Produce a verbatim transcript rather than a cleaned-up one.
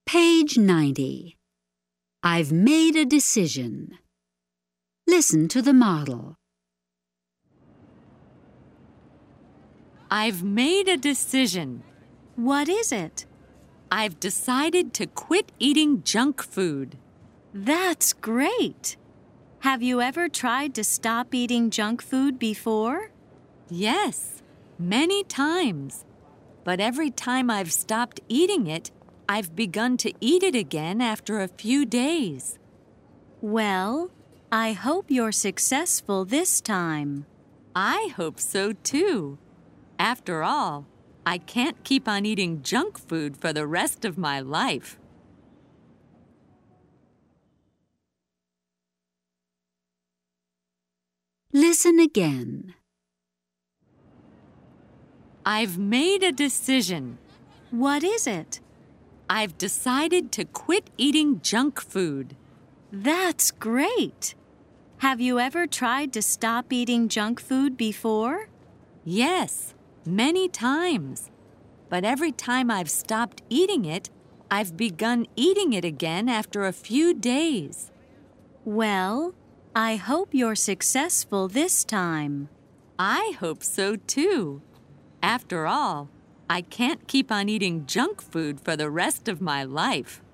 Page ninety. I've made a decision. Listen to the model. I've made a decision. What is it? I've decided to quit eating junk food. That's great! Have you ever tried to stop eating junk food before? Yes, many times. But every time I've stopped eating it, I've begun to eat it again after a few days. Well, I hope you're successful this time. I hope so too. After all, I can't keep on eating junk food for the rest of my life. Listen again. I've made a decision. What is it? I've decided to quit eating junk food. That's great! Have you ever tried to stop eating junk food before? Yes, many times. But every time I've stopped eating it, I've begun eating it again after a few days. Well, I hope you're successful this time. I hope so too. After all, I can't keep on eating junk food for the rest of my life.